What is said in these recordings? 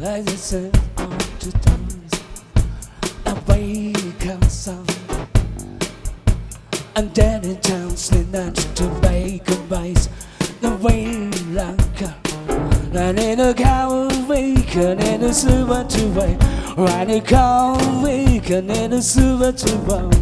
Like the sun on the dawn, I wake up some, and then it turns the night to make a rise. The way like and in a cow wake and in a silver to wake, right a cow wake and in a silver to wake.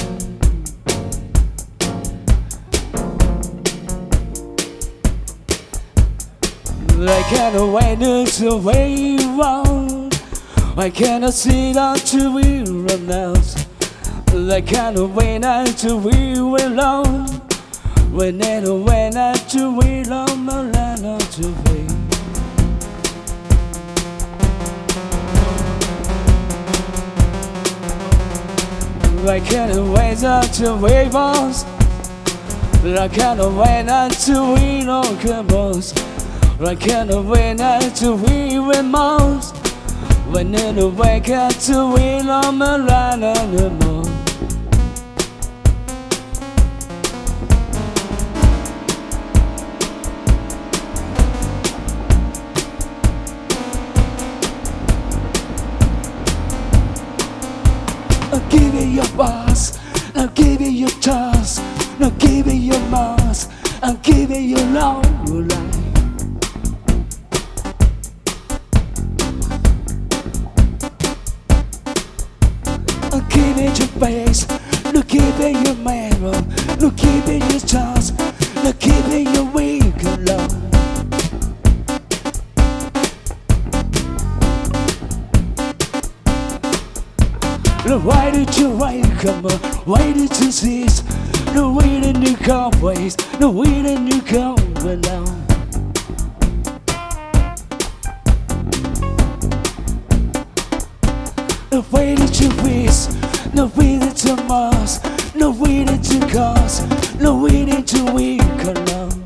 I can't wait to wait round. I cannot sit down to we run out. I can't wait to we alone. When I to we long my land out to wait. I can't wait to wait boss. I can't wait to we long boss. I can't wait to we remorse. When I wake up to we long my land anymore. I'll give you your boss, I'll give you your task, I'll give you your mask, I'll give you your long life. I'll give you your face, I'll give you your marrow, I'll give you your task, I'll give you your weak alone. Why did you wake up? Why did you cease? No way that you come waste, no way that you come alone. No way that you wish, no way that you must, no way that you cause, no way that you weak alone.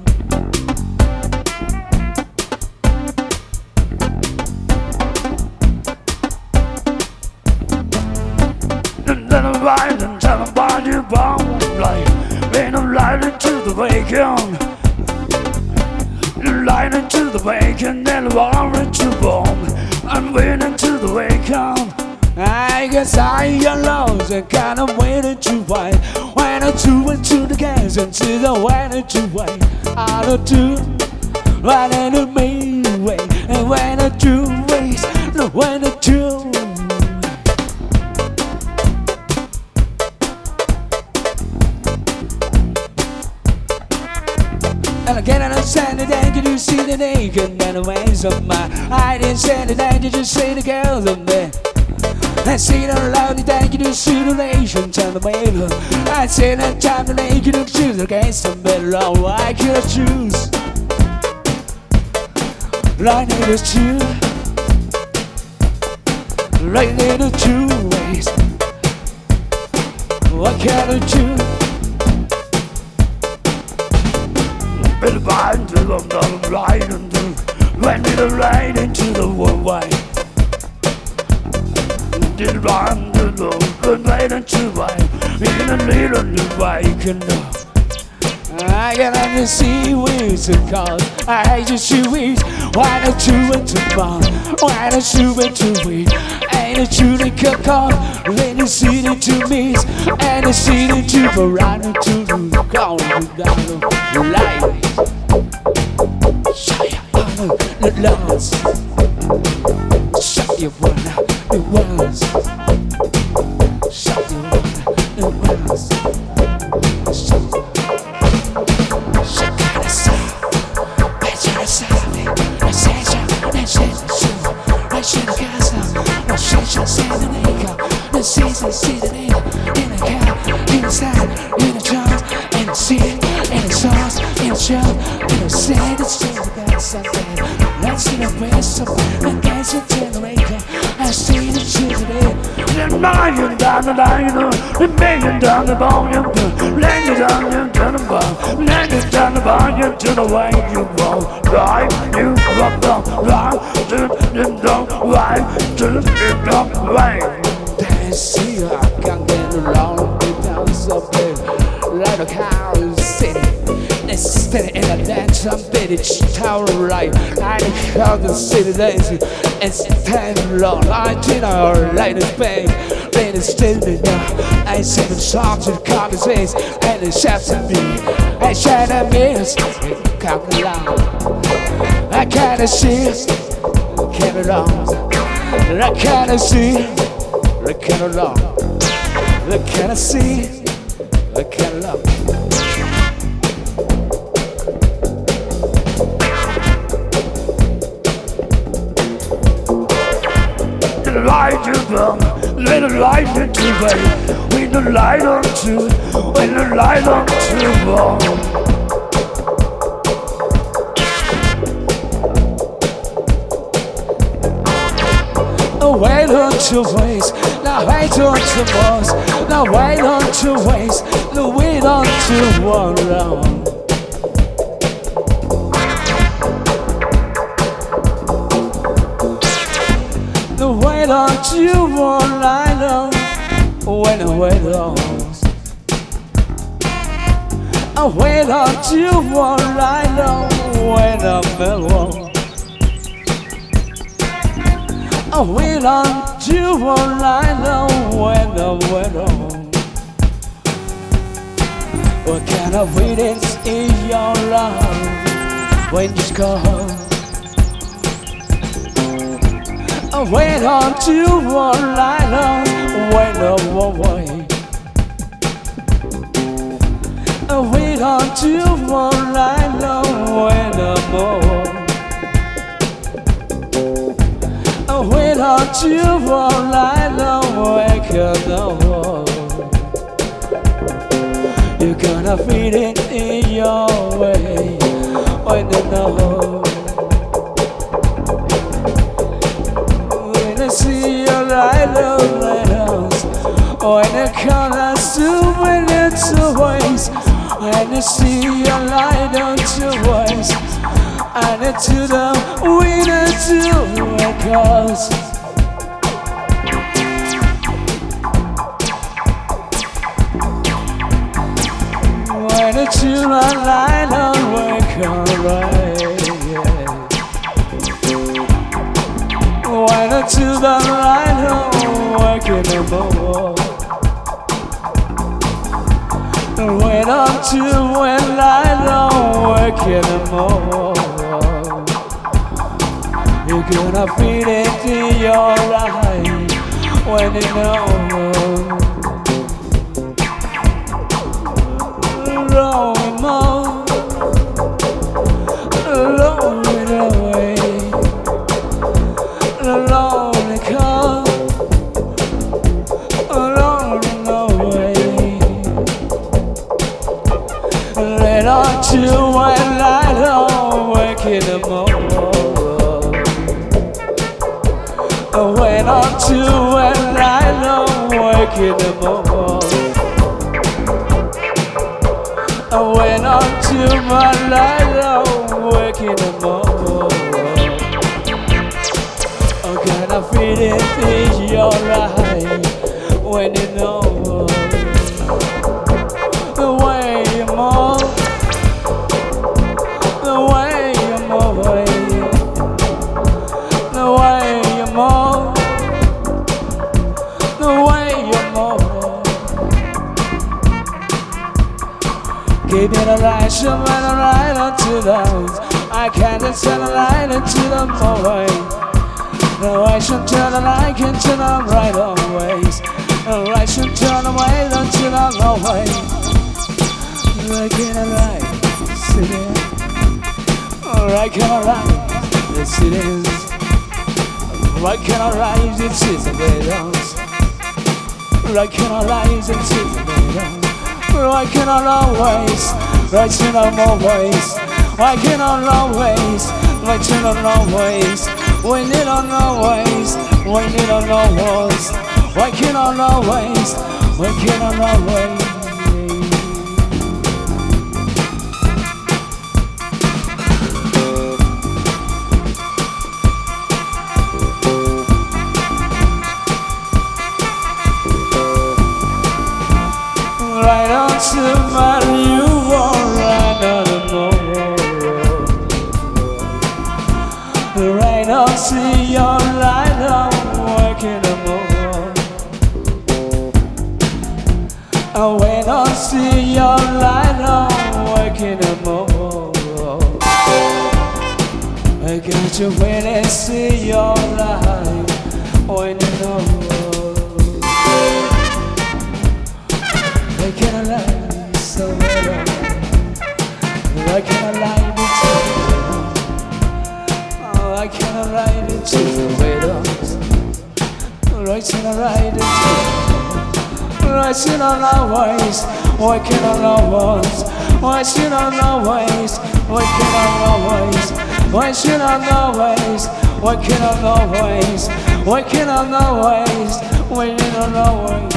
And tell them about your bomb light. Ain't no light into the waking. Light into the waking, then war into bomb. I'm waiting to the waking. I guess I am lost and kind of waiting to wait. When I do into the gas until the waiting to wait. I don't do right in the main way. And when I do waste, no when I do. And again, I don't stand it, and you see the naked and the ways of my. I didn't stand it, and you just see the girls of me. I see it loud, and you see the nation turn the way. I see that time the naked and choose against the middle. Oh, I could choose. Right in the two. Right in the two ways. What can I choose? Bit of bind to the right and went to the right into the one way. Did it run to the right into way. In the little new way, can know. I get on the seaweeds and cause I hate the seaweeds. Why not you into bomb? Why not you into weed? Ain't it you that could call? Let the city to meet and the city to go right into the call down the light. Shut your the laws. Shut your one the words. Shut your one the words. See the name in a cat, in a side, in a child, in a seed, in a sauce, in a shell, in a sad, it's still the best I can. Let's see the best of the dance of generator. I see the children, the million down the line, the million down the volume, landing down to the bar, landing down the volume to the way you want. Right, you rock the right, to the right. See, I can't get along without something like a cow city. Standing in a dance, I'm village tower light. I crowd the city dancing and stand long. I did our latest bang, rain is still enough. I sing them songs with conversations and it shouts at me. I shine a mirrors, come along. I kinda see, came along. I kinda see, came along. I kinda see, came along. Light to burn, let the light into burn. When the light on to, when the light on to burn. Wait on to waste, now wait on to boss, now wait on to waste, now wait on to one round. Wait on to one line long, when I wait on. I wait on to one line long, when I'm alone. I wait on to one line long, when I'm alone. What kind of waiting is your love when you score? I wait on to one line long, when I'm away. I wait on to one line long, when I'm away. I wait on to one line long, when I'm away. You're gonna feel it in your way when you know. I see your light of lighthouse, when the colors to when it's a waste. When I see your light on your voice, and it's to the winner to a cause. When it's to my light on work alright. When I to the light home, working the more. When I'm to when light home, working the more. You're gonna feel it in your life when you know. Rolling more, rolling away. Lonely car, alone away. Let on to one light on, waking the morning. Went on to one light on, waking the morning. Went on to one light on, waking the morning. I feel it in your life when you know the way you move, the way you move, the way you move, the way you move. Keep it alive, shine a light onto those. I can't turn a light into the morning. No, I should turn the light into the right always. No, I should turn away until I'm away. Like in a light, sitting. Like in a light, the cities. Like in a light, the cities. Like in a light, the cities. Like in a ways, right in a ways. Like in a ways, right in a ways. We need on our ways, we need on our ways, working on our ways, working on our ways. Right on to my new one, right on the moon. see your light, I'm working the moon. When I see your light, I'm working the moon. I got you when I see your light, when you know. I can't lie so well. I can't lie to you. Oh, I can't lie to the widows. Right in a right into right in on our ways. Working on our ways. Working on our ways. Working on our ways. Working on our ways. Working on our ways. Working on our ways. Working on our ways.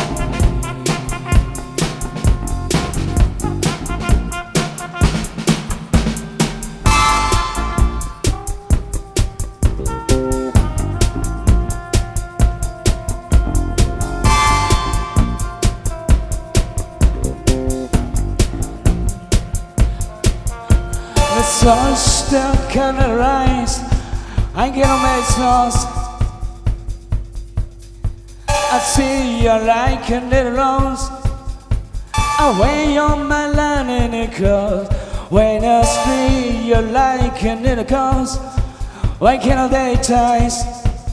The sun still can't rise. I get on my sauce. I see you like a little rose. Away on my line in the coast. When I see you like a little coast. Why can't they ties?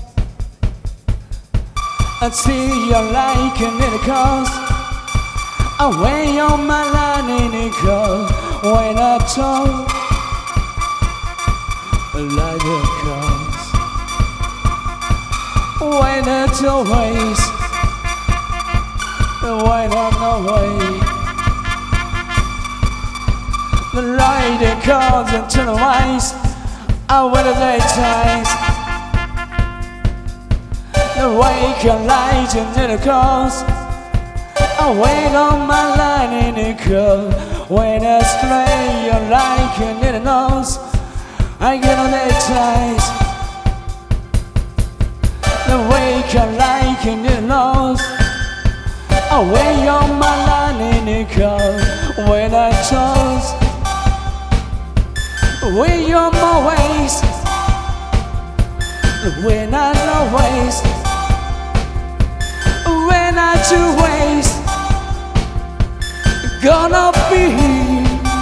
I see you like a little coast. Away on my line in the coast. When I talk like a cross, when it's always, when I'm away, the light it comes into the wise, I wear the daytimes, the wake and light into the cause, I wait on my line in the curve, when I stray you like a little nose. I get on their ties. The wake I like in the nose. Away on my line in the car. When I chose way on my ways. When I no ways. When I two ways. Gonna be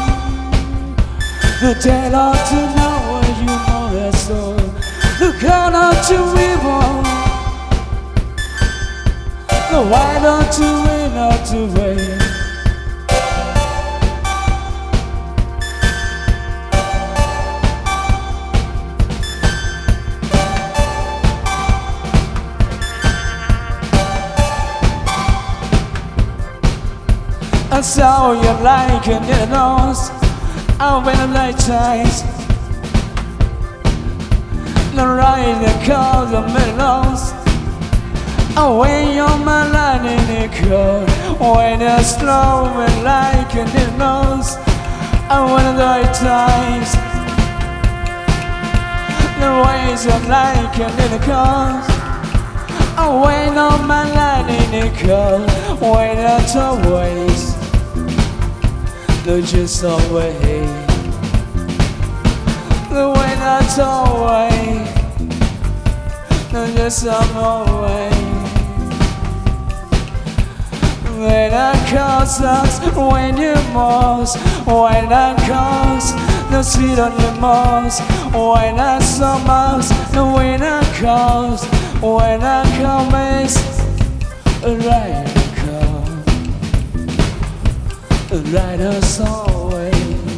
the dead ought to know what you know that's so. The girl ought to evil. The white ought to win ought to win. I saw you like it in the nose. I went on night times. The ride that calls the middles. Away on my line in the car. When I slow and like it in the nose. I went on night times. The ways I like it in the cars. Away on my line in the car. When I always. No, just always. The way that's always. No, just always. When I cause us, when you most. When I cause the seed on your most. When I saw most. The when I cause. When I come is right. Right us always,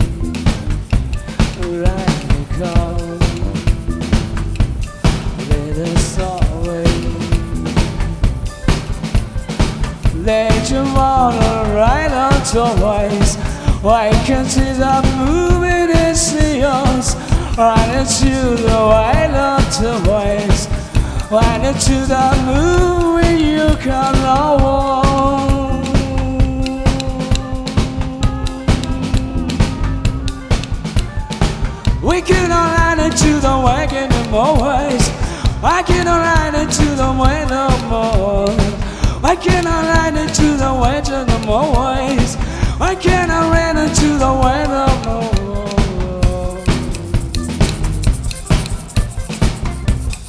right because let us always let you wanna right us always. Why can't see that moving and see us? Right into the white of the ways. Right into that movie you can know. We can all ride into the work in the more ways. I can all ride into the way no more. I can all ride into the way to the more ways. I can all ride into the way no more.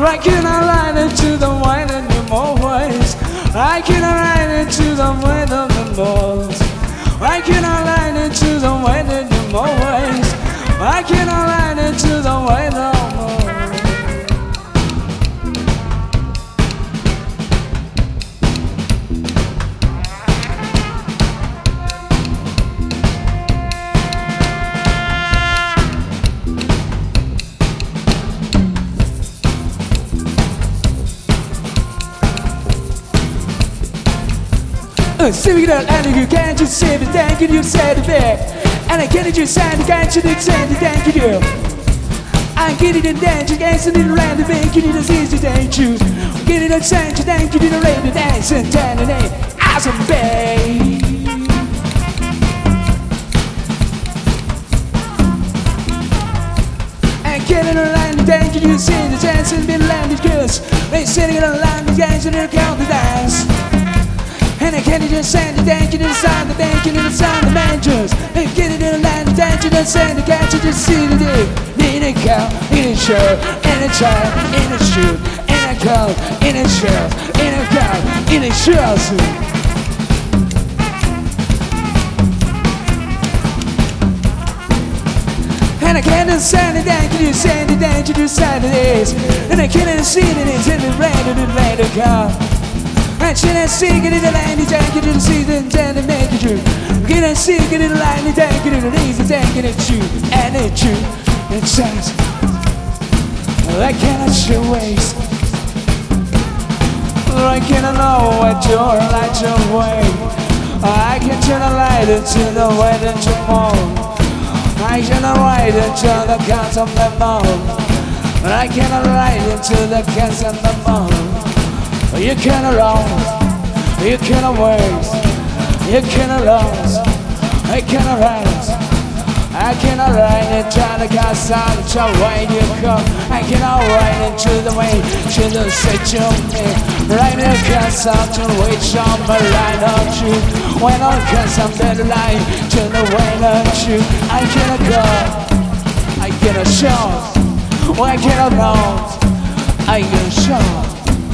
I cannot ride into the wind in your more ways. I cannot ride into the wind of the balls. I cannot ride into the wind in your more ways. I cannot ride into the wind of the balls. See it and you can't just say it, thank you said it back. And I can't just say it, can't you say it, thank you. I get it and dance, you can't sit it around the bank, you need a season, thank you. Get it and thank you, thank you, did a rain and dance and turn it in. Awesome, babe. And get it around the bank, you see the dance and been landed, cause they sitting around the dance and they're counting the dance. And I can't just send the danger inside the bank and inside the managers. And get it in the land, the danger and send the catch you just see the day. In a cow, in a shirt, in a child, in a shoe, in a cow, in a shirt, in a cow, in a shirt. And I can't send the danger, you send the danger inside the days. And I can't see it, it's in the rain and the rain of car. And she didn't see it in the land, it's tanking in the season, and the make it true. Get and see it in the line, it's tanking in the knees, it's tanking it true, and it's true. It says, I cannot show waste. I cannot know what your light your way. I can turn the light into the wind into more. I cannot ride into the cats of the moon. I cannot ride into the cats of the moon. You cannot run, you cannot waste, you cannot lose, I cannot rise, I cannot ride into the castle, to wait you come. I cannot ride into the way, to the situation. Ride in the castle, to wait on my line of you. When I castle, better line, to the way of you. I cannot go, I cannot show, I cannot know, I cannot show.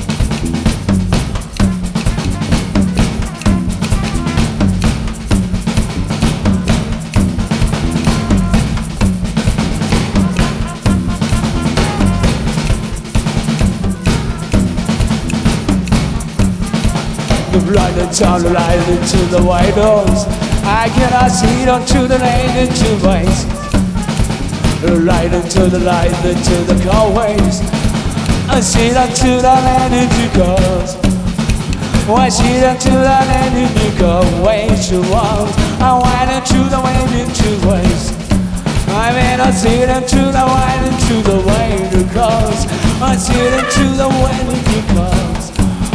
Ride into light into the white doors. I cannot see it onto the lane in two ways. Ride into the light into the cold ways. I see it onto the land in two cars. I see it onto the land in two cold ways to walls. I went into the wind in two ways. I mean I see it into the wind into the way to cars. I see it into the wind in two cars.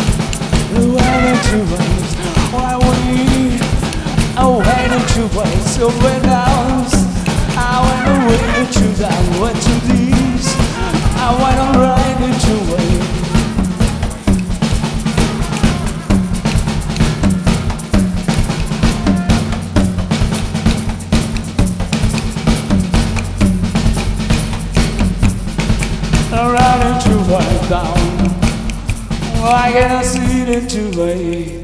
Why we waited to wait so when I went away to that went to these. I went right into wait. I ran into wait down. I cannot see it into wait.